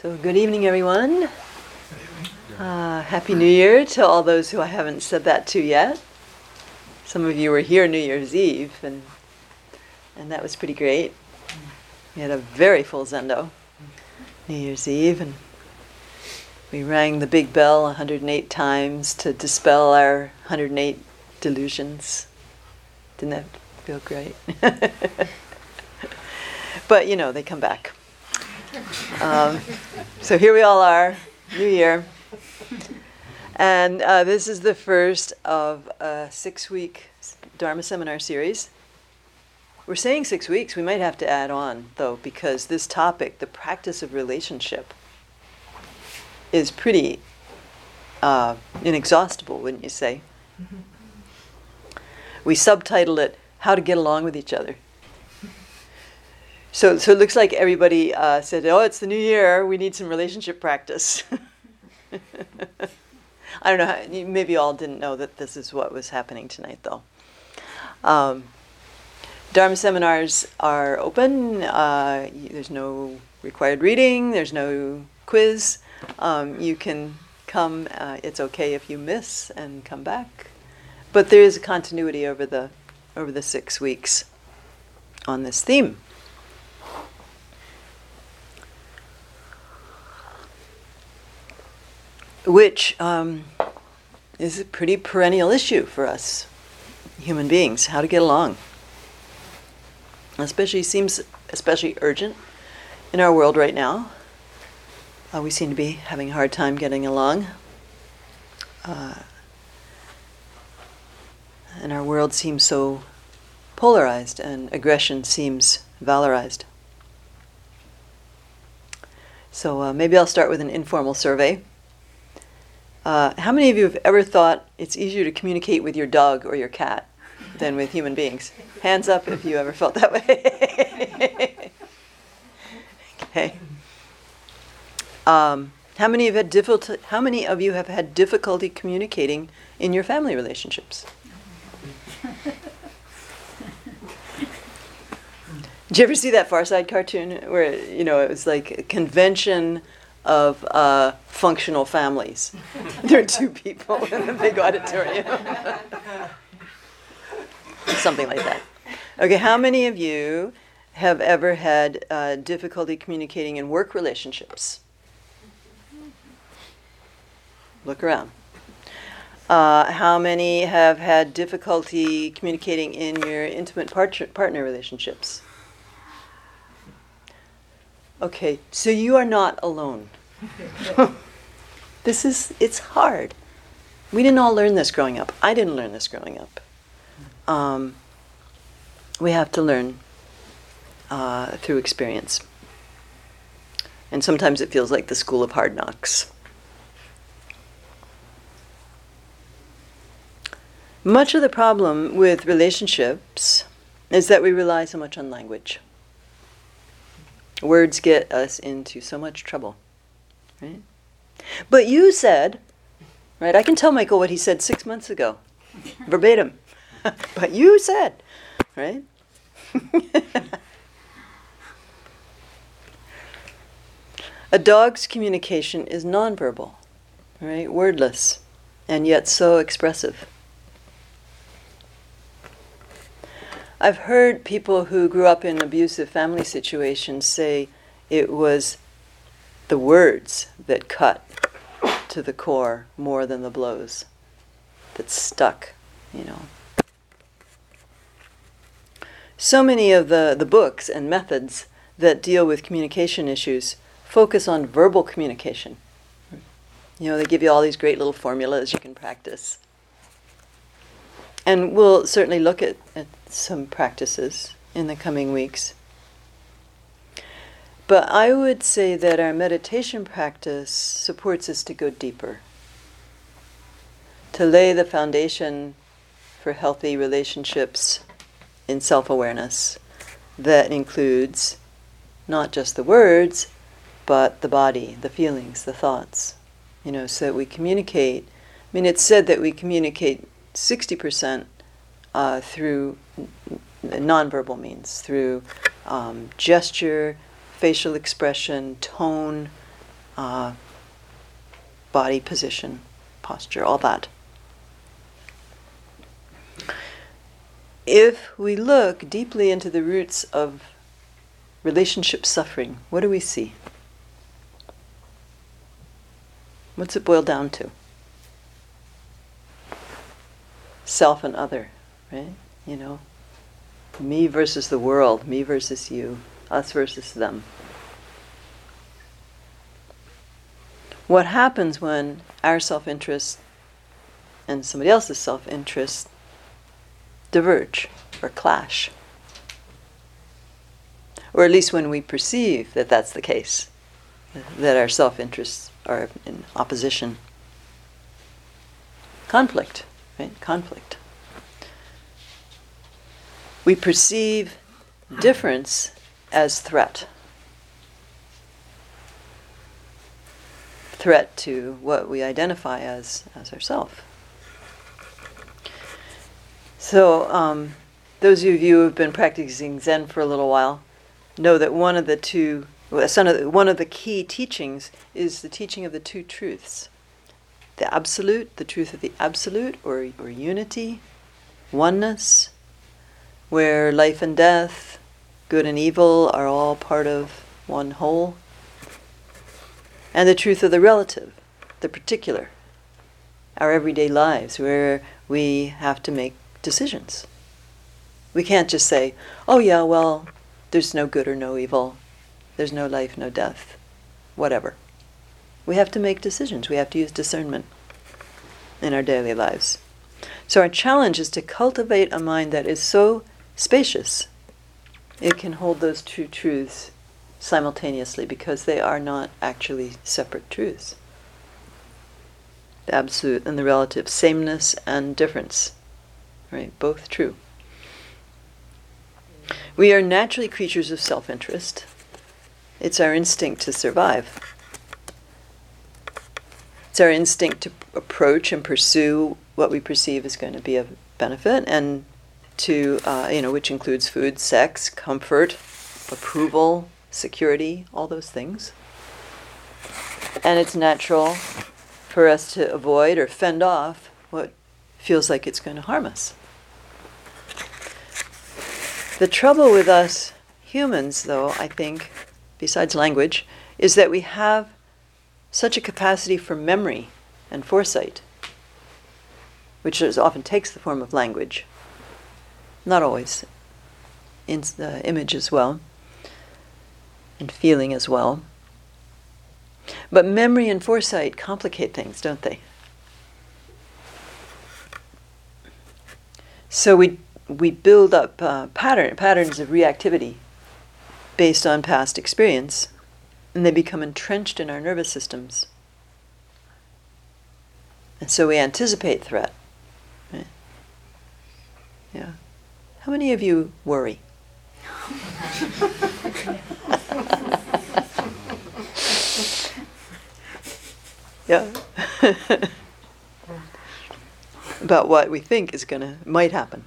So good evening, everyone. Happy New Year to all those who I haven't said that to yet. Some of you were here New Year's Eve, and that was pretty great. We had a very full Zendo New Year's Eve, and we rang the big bell 108 times to dispel our 108 delusions. Didn't that feel great? But, they come back. So here we all are, New Year. And this is the first of a 6-week Dharma seminar series. We're saying 6 weeks. We might have to add on, though, because this topic, the practice of relationship, is pretty inexhaustible, wouldn't you say? Mm-hmm. We subtitled it, How to Get Along with Each Other. So it looks like everybody said, it's the new year, we need some relationship practice. I don't know, maybe you all didn't know that this is what was happening tonight, though. Dharma seminars are open. There's no required reading. There's no quiz. You can come. It's okay if you miss and come back. But there is a continuity over the 6 weeks on this theme. Which is a pretty perennial issue for us human beings, how to get along. Seems especially urgent in our world right now. We seem to be having a hard time getting along. And our world seems so polarized, and aggression seems valorized. So maybe I'll start with an informal survey. How many of you have ever thought it's easier to communicate with your dog or your cat than with human beings? Hands up if you ever felt that way. Okay. How many of you have had difficulty communicating in your family relationships? Did you ever see that Far Side cartoon where it was like a convention of functional families? There are 2 people in a big auditorium. Something like that. Okay, how many of you have ever had difficulty communicating in work relationships? Look around. How many have had difficulty communicating in your intimate partner relationships? Okay, so you are not alone. It's hard. We didn't all learn this growing up. I didn't learn this growing up. We have to learn through experience. And sometimes it feels like the school of hard knocks. Much of the problem with relationships is that we rely so much on language. Words get us into so much trouble, right? But you said, right? I can tell Michael what he said 6 months ago, verbatim. But you said, right? A dog's communication is nonverbal, right? Wordless, and yet so expressive. I've heard people who grew up in abusive family situations say it was the words that cut to the core more than the blows that stuck, So many of the books and methods that deal with communication issues focus on verbal communication. They give you all these great little formulas you can practice. And we'll certainly look at some practices in the coming weeks. But I would say that our meditation practice supports us to go deeper, to lay the foundation for healthy relationships in self-awareness that includes not just the words, but the body, the feelings, the thoughts, so that we communicate. It's said that we communicate 60% through nonverbal means, through gesture, facial expression, tone, body position, posture, all that. If we look deeply into the roots of relationship suffering, what do we see? What's it boil down to? Self and other, right? Me versus the world, me versus you, us versus them. What happens when our self-interest and somebody else's self-interest diverge or clash? Or at least when we perceive that that's the case, that our self-interests are in opposition. Conflict, right? Conflict. We perceive difference as threat. Threat to what we identify as ourself. So, those of you who have been practicing Zen for a little while know that one of the key teachings is the teaching of the two truths. The absolute, the truth of the absolute, or unity, oneness, where life and death, good and evil are all part of one whole. And the truth of the relative, the particular, our everyday lives, where we have to make decisions. We can't just say, oh yeah, well, there's no good or no evil, there's no life, no death, whatever. We have to make decisions. We have to use discernment in our daily lives. So our challenge is to cultivate a mind that is so spacious, it can hold those two truths simultaneously, because they are not actually separate truths. The absolute and the relative, sameness and difference, right? Both true. We are naturally creatures of self-interest. It's our instinct to survive. It's our instinct to approach and pursue what we perceive is going to be of benefit, and to, which includes food, sex, comfort, approval, security, all those things. And it's natural for us to avoid or fend off what feels like it's going to harm us. The trouble with us humans, though, I think, besides language, is that we have such a capacity for memory and foresight, which often takes the form of language. Not always. In the image as well. And feeling as well. But memory and foresight complicate things, don't they? So we build up patterns of reactivity based on past experience, and they become entrenched in our nervous systems. And so we anticipate threat. Right? Yeah. How many of you worry? Yeah. About what we think is might happen.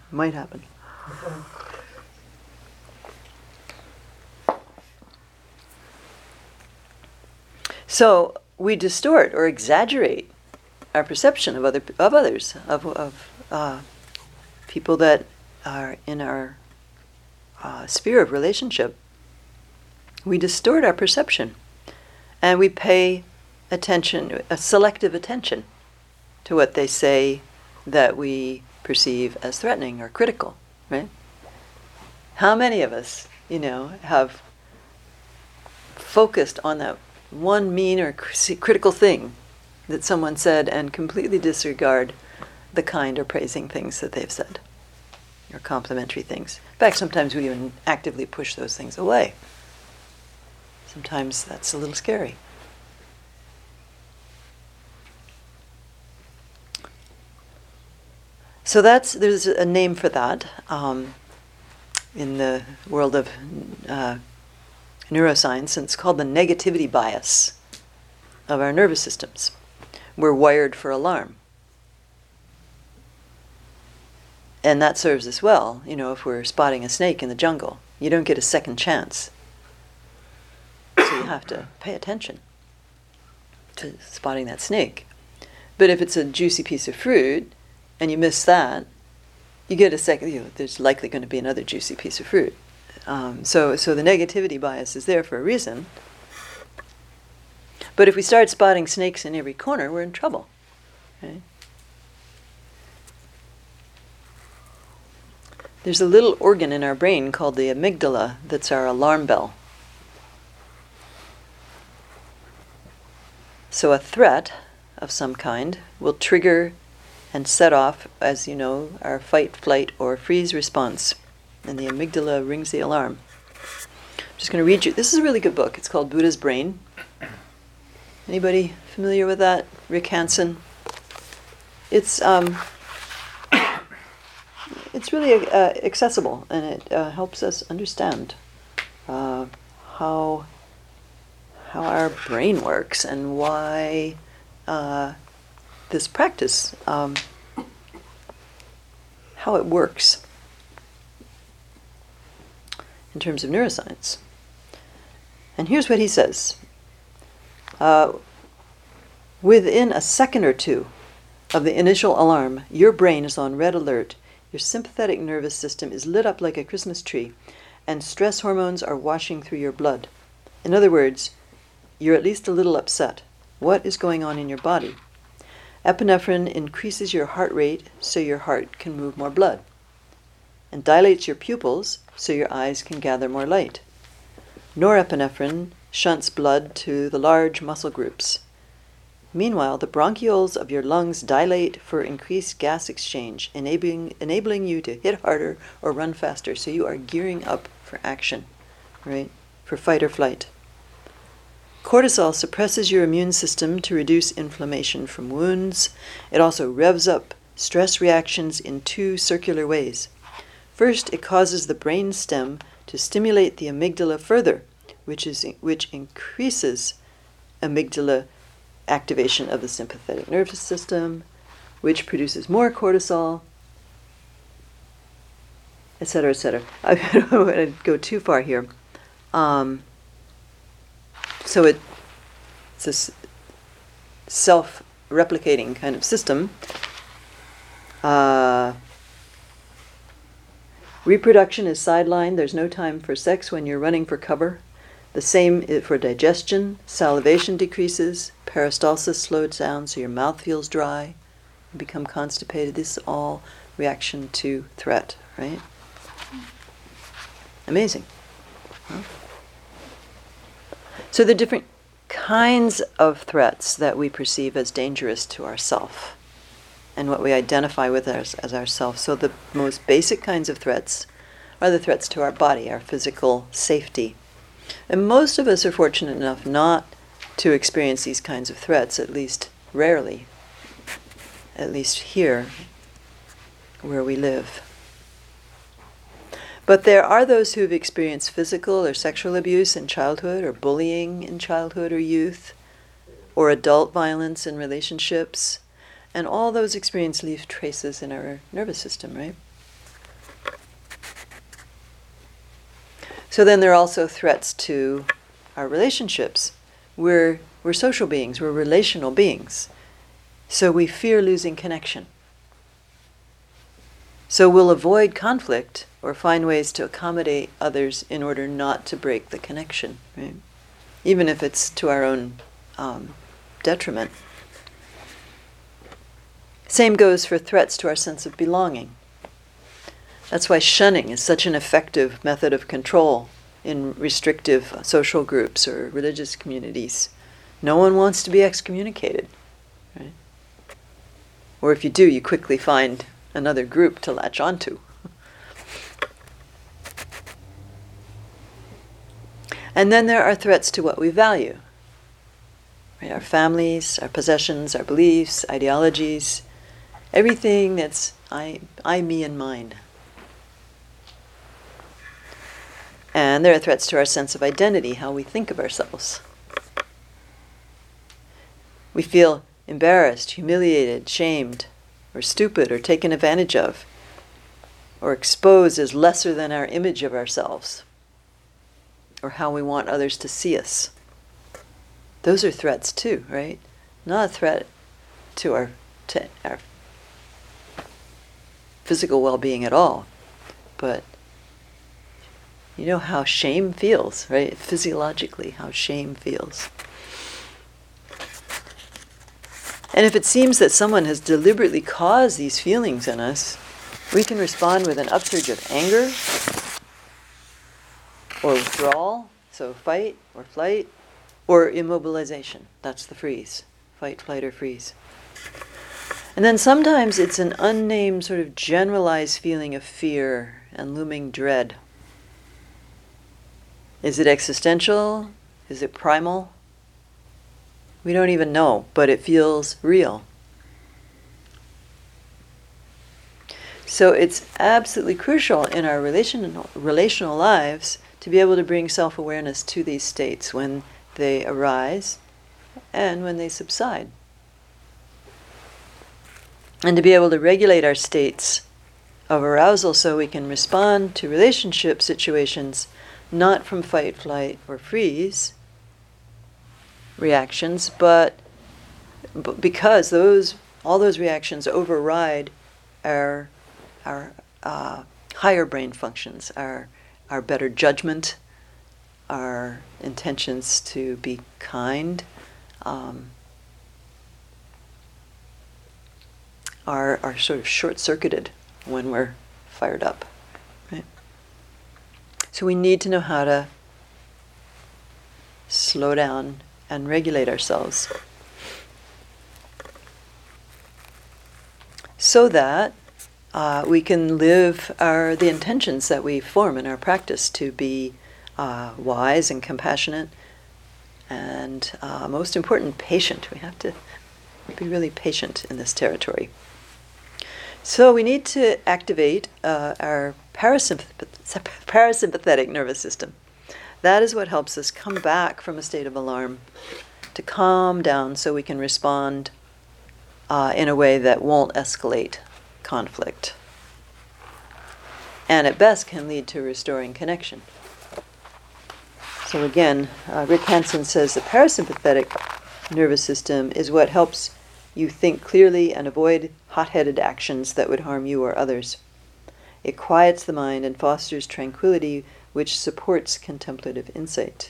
So we distort or exaggerate our perception of others, of people that are in our sphere of relationship. We distort our perception, and we pay attention, a selective attention, to what they say that we perceive as threatening or critical, right? How many of us, have focused on that one mean or critical thing that someone said and completely disregard the kind or praising things that they've said, or complimentary things? In fact, sometimes we even actively push those things away. Sometimes that's a little scary. So there's a name for that in the world of neuroscience, and it's called the negativity bias of our nervous systems. We're wired for alarm. And that serves us well, if we're spotting a snake in the jungle. You don't get a second chance. So you have to pay attention. to spotting that snake. But if it's a juicy piece of fruit and you miss that, you get a second, there's likely going to be another juicy piece of fruit. So the negativity bias is there for a reason. But if we start spotting snakes in every corner, we're in trouble. Right? There's a little organ in our brain called the amygdala that's our alarm bell. So a threat of some kind will trigger and set off, as you know, our fight, flight, or freeze response. And the amygdala rings the alarm. I'm just going to read you. This is a really good book. It's called Buddha's Brain. Anybody familiar with that? Rick Hansen. It's really accessible, and it helps us understand how our brain works and why this practice, how it works in terms of neuroscience. And here's what he says. Within a second or two of the initial alarm, your brain is on red alert. Your sympathetic nervous system is lit up like a Christmas tree, and stress hormones are washing through your blood. In other words, you're at least a little upset. What is going on in your body? Epinephrine increases your heart rate so your heart can move more blood, and dilates your pupils so your eyes can gather more light. Norepinephrine shunts blood to the large muscle groups. Meanwhile, the bronchioles of your lungs dilate for increased gas exchange, enabling you to hit harder or run faster. So you are gearing up for action, right? For fight or flight. Cortisol suppresses your immune system to reduce inflammation from wounds. It also revs up stress reactions in two circular ways. First, it causes the brain stem to stimulate the amygdala further, which increases amygdala activation of the sympathetic nervous system, which produces more cortisol, etc., etc. I don't want to go too far here. So it's this self-replicating kind of system. Reproduction is sidelined. There's no time for sex when you're running for cover. The same for digestion. Salivation decreases. Peristalsis slows down, so your mouth feels dry. You become constipated. This is all reaction to threat, right? Amazing. Huh? So the different kinds of threats that we perceive as dangerous to ourself and what we identify with as ourself. So the most basic kinds of threats are the threats to our body, our physical safety. And most of us are fortunate enough not to experience these kinds of threats, at least rarely, at least here where we live. But there are those who've experienced physical or sexual abuse in childhood, or bullying in childhood or youth, or adult violence in relationships, and all those experiences leave traces in our nervous system, right? So then there are also threats to our relationships. We're social beings, we're relational beings. So we fear losing connection. So we'll avoid conflict or find ways to accommodate others in order not to break the connection, right? Even if it's to our own detriment. Same goes for threats to our sense of belonging. That's why shunning is such an effective method of control in restrictive social groups or religious communities. No one wants to be excommunicated, right? Or if you do, you quickly find another group to latch onto. And then there are threats to what we value, right? Our families, our possessions, our beliefs, ideologies, everything that's I, me, and mine. And there are threats to our sense of identity, how we think of ourselves. We feel embarrassed, humiliated, shamed, or stupid, or taken advantage of, or exposed as lesser than our image of ourselves, or how we want others to see us. those are threats too, right? Not a threat to our physical well-being at all, but you know how shame feels, right? Physiologically, how shame feels. And if it seems that someone has deliberately caused these feelings in us, we can respond with an upsurge of anger or withdrawal, so fight or flight, or immobilization. That's the freeze. Fight, flight, or freeze. And then sometimes it's an unnamed sort of generalized feeling of fear and looming dread. Is it existential? Is it primal? We don't even know, but it feels real. So it's absolutely crucial in our relational lives to be able to bring self-awareness to these states when they arise and when they subside. And to be able to regulate our states of arousal so we can respond to relationship situations not from fight, flight, or freeze reactions, but because all those reactions override our higher brain functions, our better judgment, our intentions to be kind, are sort of short-circuited when we're fired up. Right? So we need to know how to slow down and regulate ourselves so that we can live the intentions that we form in our practice to be wise and compassionate and, most important, patient. We have to be really patient in this territory. So we need to activate our parasympathetic nervous system. That is what helps us come back from a state of alarm, to calm down so we can respond in a way that won't escalate conflict. And at best can lead to restoring connection. So again, Rick Hanson says the parasympathetic nervous system is what helps you think clearly and avoid hot-headed actions that would harm you or others. It quiets the mind and fosters tranquility, which supports contemplative insight.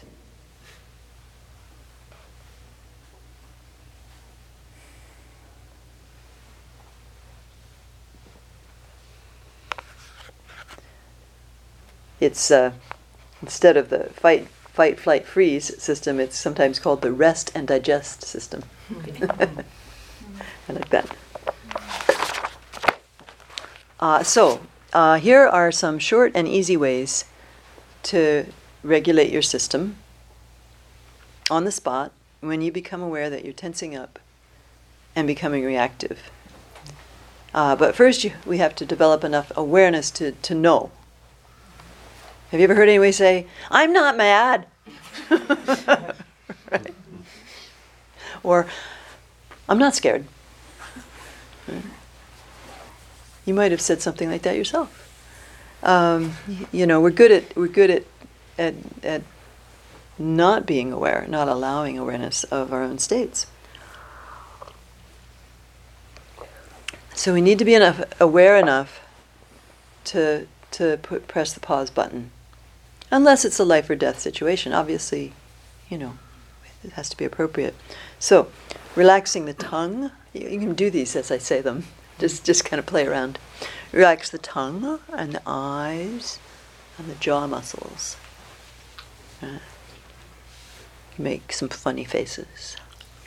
It's instead of the fight, flight, freeze system, it's sometimes called the rest and digest system. I like that. So here are some short and easy ways to regulate your system on the spot when you become aware that you're tensing up and becoming reactive. But first we have to develop enough awareness to know. Have you ever heard anyone say, "I'm not mad"? Right? Or, "I'm not scared." Right? You might have said something like that yourself. We're good at not being aware, not allowing awareness of our own states. So we need to be aware enough to press the pause button. Unless it's a life or death situation. Obviously, it has to be appropriate. So, relaxing the tongue. You can do these as I say them. Just kind of play around. Relax the tongue and the eyes and the jaw muscles. Make some funny faces.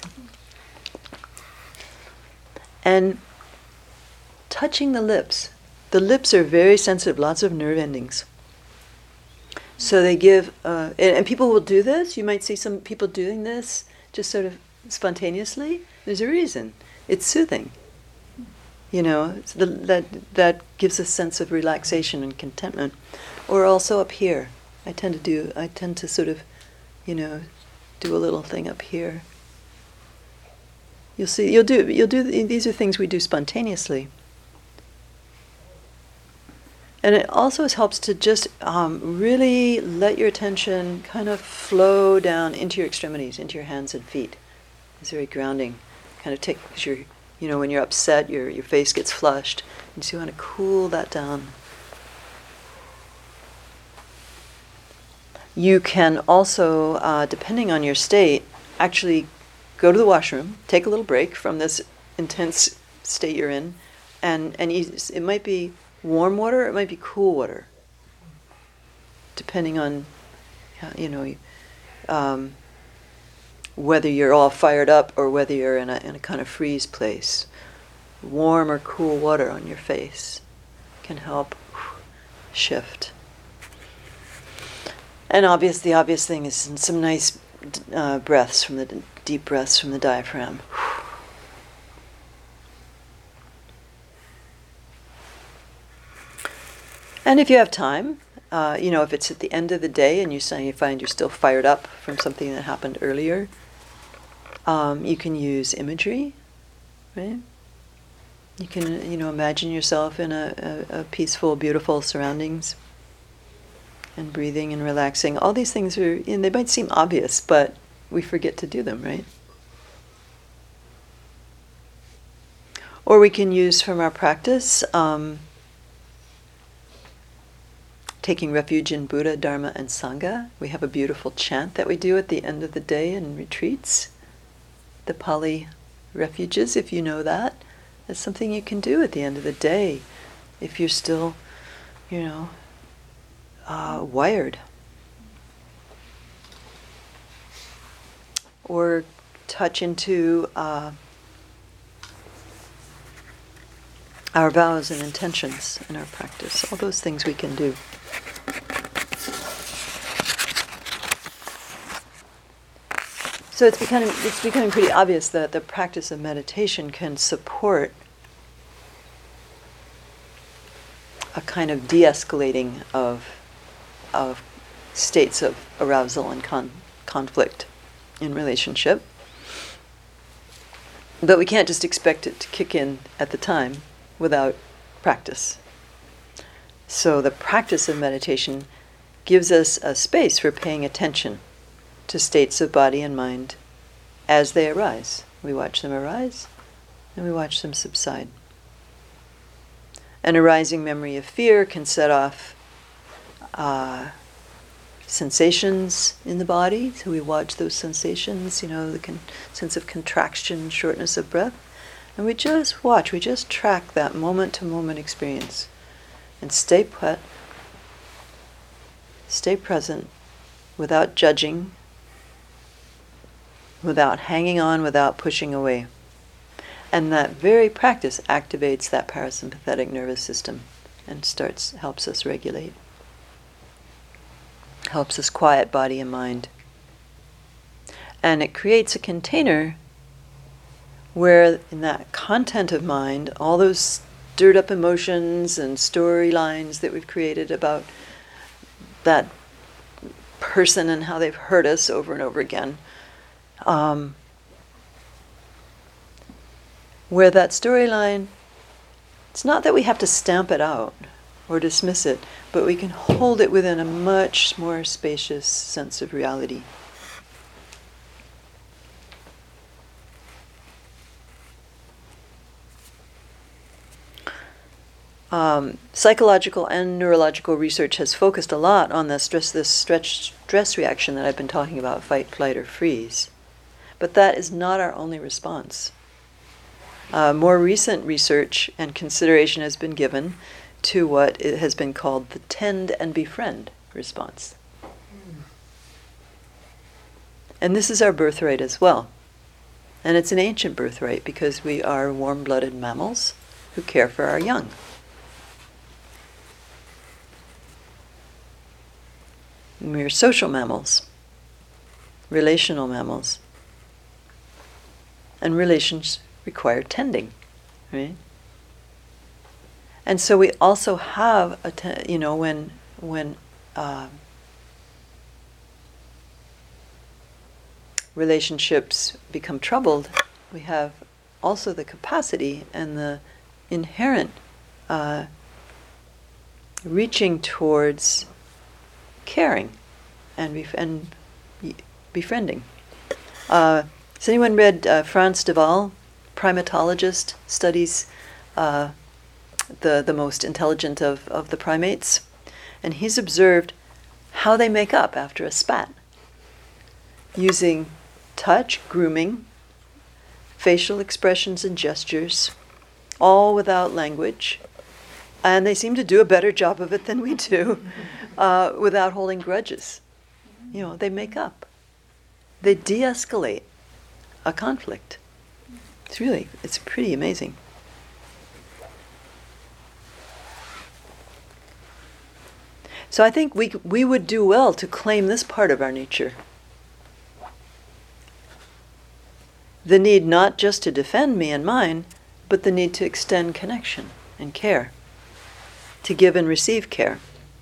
And touching the lips. The lips are very sensitive, lots of nerve endings. So they give, and people will do this. You might see some people doing this just sort of spontaneously. There's a reason. It's soothing. That gives a sense of relaxation and contentment. Or also up here. I tend to sort of, do a little thing up here. You'll see. These are things we do spontaneously. And it also helps to just really let your attention kind of flow down into your extremities, into your hands and feet. It's very grounding. Kind of take, because when you're upset, your face gets flushed, and so you want to cool that down. You can also, depending on your state, actually go to the washroom, take a little break from this intense state you're in, and it might be warm water, it might be cool water, depending on, whether you're all fired up or whether you're in a kind of freeze place. Warm or cool water on your face can help shift. And the obvious thing is some nice breaths from the deep breaths from the diaphragm. And if you have time, if it's at the end of the day and you find you're still fired up from something that happened earlier, you can use imagery, right? You can, imagine yourself in a peaceful, beautiful surroundings, and breathing and relaxing. All these things they might seem obvious, but we forget to do them, right? Or we can use from our practice, taking refuge in Buddha, Dharma, and Sangha. We have a beautiful chant that we do at the end of the day in retreats. The Pali refuges, if you know that. That's something you can do at the end of the day if you're still, wired. Or touch into our vows and intentions in our practice. All those things we can do. So it's becoming pretty obvious that the practice of meditation can support a kind of de-escalating of states of arousal and conflict in relationship. But we can't just expect it to kick in at the time without practice. So the practice of meditation gives us a space for paying attention to states of body and mind as they arise. We watch them arise and we watch them subside. An arising memory of fear can set off sensations in the body, so we watch those sensations, the sense of contraction, shortness of breath, and we just watch, we just track that moment-to-moment experience and stay put, stay present, without judging, without hanging on, without pushing away. And that very practice activates that parasympathetic nervous system and helps us regulate, helps us quiet body and mind. And it creates a container where in that content of mind, all those stirred up emotions and storylines that we've created about that person and how they've hurt us over and over again, where that storyline, it's not that we have to stamp it out or dismiss it, but we can hold it within a much more spacious sense of reality. Psychological and neurological research has focused a lot on this stress reaction that I've been talking about, fight, flight, or freeze. But that is not our only response. More recent research and consideration has been given to what it has been called the tend and befriend response. And this is our birthright as well. And it's an ancient birthright because we are warm-blooded mammals who care for our young. We're social mammals, relational mammals. And relations require tending, right? And so we also have when relationships become troubled, we have also the capacity and the inherent reaching towards caring and befriending. Has anyone read Frans de Waal, primatologist, studies the most intelligent of the primates? And he's observed how they make up after a spat, using touch, grooming, facial expressions and gestures, all without language. And they seem to do a better job of it than we do, without holding grudges. They make up. They de-escalate a conflict. It's pretty amazing. So I think we would do well to claim this part of our nature. The need not just to defend me and mine, but the need to extend connection and care, to give and receive care.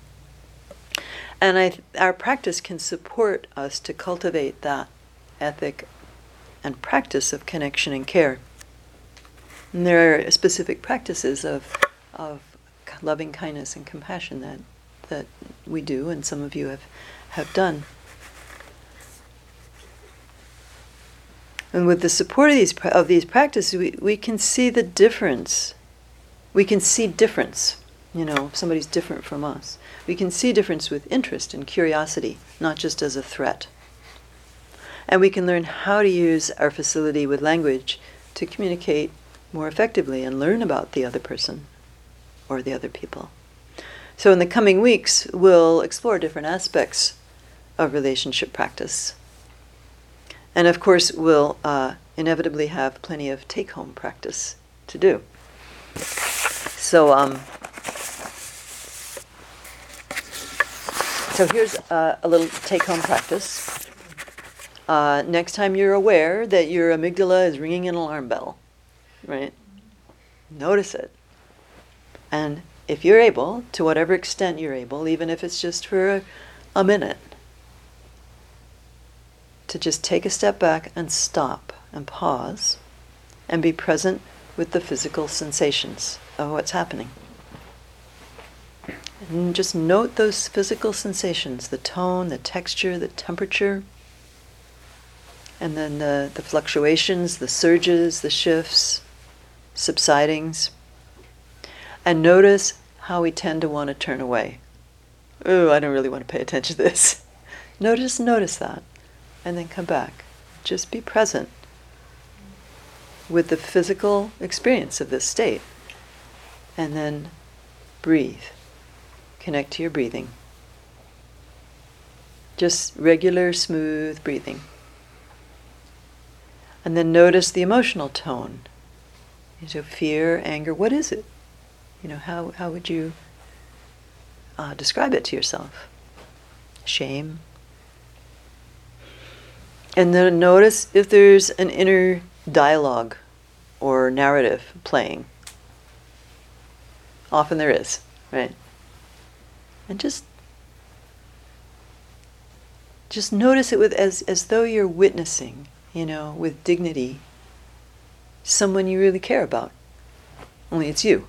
And our practice can support us to cultivate that ethic and practice of connection and care. And there are specific practices of loving kindness and compassion that we do, and some of you have done. And with the support of these practices, we can see the difference. We can see difference. If somebody's different from us. We can see difference with interest and curiosity, not just as a threat. And we can learn how to use our facility with language to communicate more effectively and learn about the other person or the other people. So in the coming weeks, we'll explore different aspects of relationship practice. And of course, we'll inevitably have plenty of take-home practice to do. So here's a little take-home practice. Next time you're aware that your amygdala is ringing an alarm bell, right? Notice it. And if you're able, to whatever extent you're able, even if it's just for a minute, to just take a step back and stop and pause and be present with the physical sensations of what's happening. And just note those physical sensations, the tone, the texture, the temperature, and then the fluctuations, the surges, the shifts, subsidings. And notice how we tend to want to turn away. Oh, I don't really want to pay attention to this. Notice that, and then come back. Just be present with the physical experience of this state. And then breathe. Connect to your breathing. Just regular, smooth breathing. And then notice the emotional tone. So fear, anger, what is it? How would you describe it to yourself? Shame. And then notice if there's an inner dialogue or narrative playing. Often there is, right? And just notice it as though you're witnessing, with dignity, someone you really care about. Only it's you.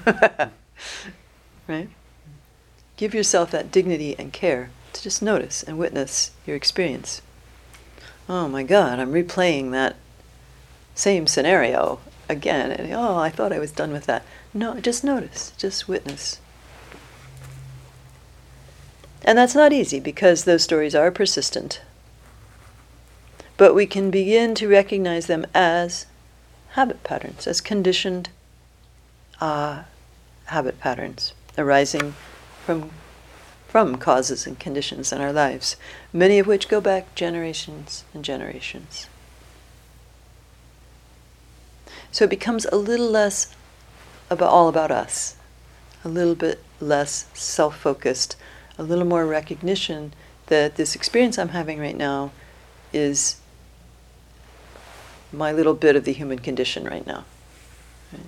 Right? Give yourself that dignity and care to just notice and witness your experience. Oh my God, I'm replaying that same scenario again. And, I thought I was done with that. No, just notice, just witness. And that's not easy because those stories are persistent. But we can begin to recognize them as habit patterns, as conditioned habit patterns arising from causes and conditions in our lives, many of which go back generations and generations. So it becomes a little less all about us, a little bit less self-focused, a little more recognition that this experience I'm having right now is my little bit of the human condition right now. Right?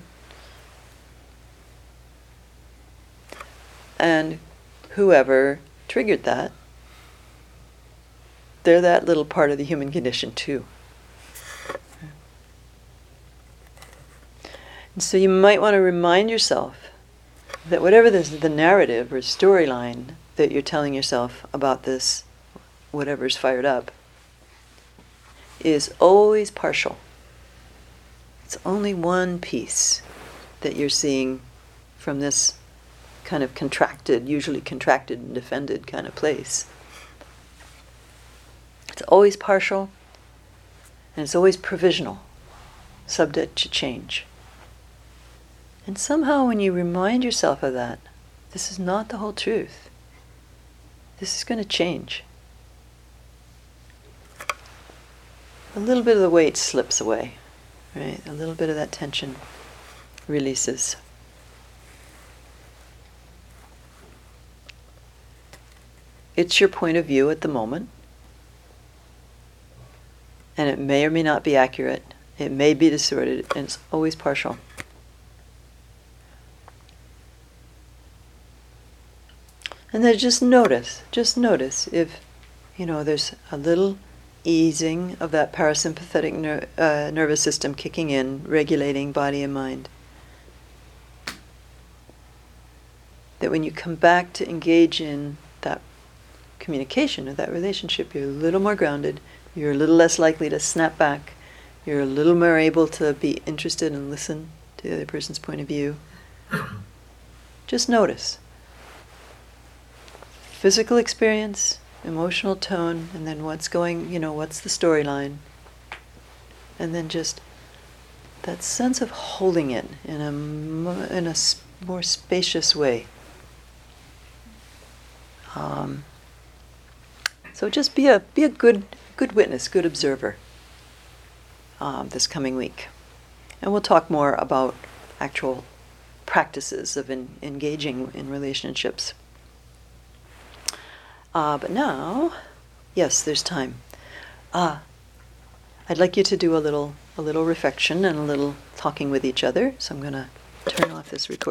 And whoever triggered that, they're that little part of the human condition too. And so you might want to remind yourself that whatever the narrative or storyline that you're telling yourself about this, whatever's fired up, is always partial. It's only one piece that you're seeing from this kind of contracted, usually contracted and defended kind of place. It's always partial, and it's always provisional, subject to change. And somehow when you remind yourself of that, this is not the whole truth. This is going to change. A little bit of the weight slips away, right? A little bit of that tension releases. It's your point of view at the moment, and it may or may not be accurate. It may be distorted, and it's always partial. And then just notice if, there's a little easing of that parasympathetic nervous system kicking in, regulating body and mind. That when you come back to engage in that communication or that relationship, you're a little more grounded, you're a little less likely to snap back, you're a little more able to be interested and listen to the other person's point of view. Just notice. Physical experience, emotional tone, and then what's the storyline. And then just that sense of holding it in a more spacious way. So just be a good witness, good observer this coming week. And we'll talk more about actual practices of engaging in relationships. But now, yes, there's time. I'd like you to do a little reflection and a little talking with each other. So I'm going to turn off this recording.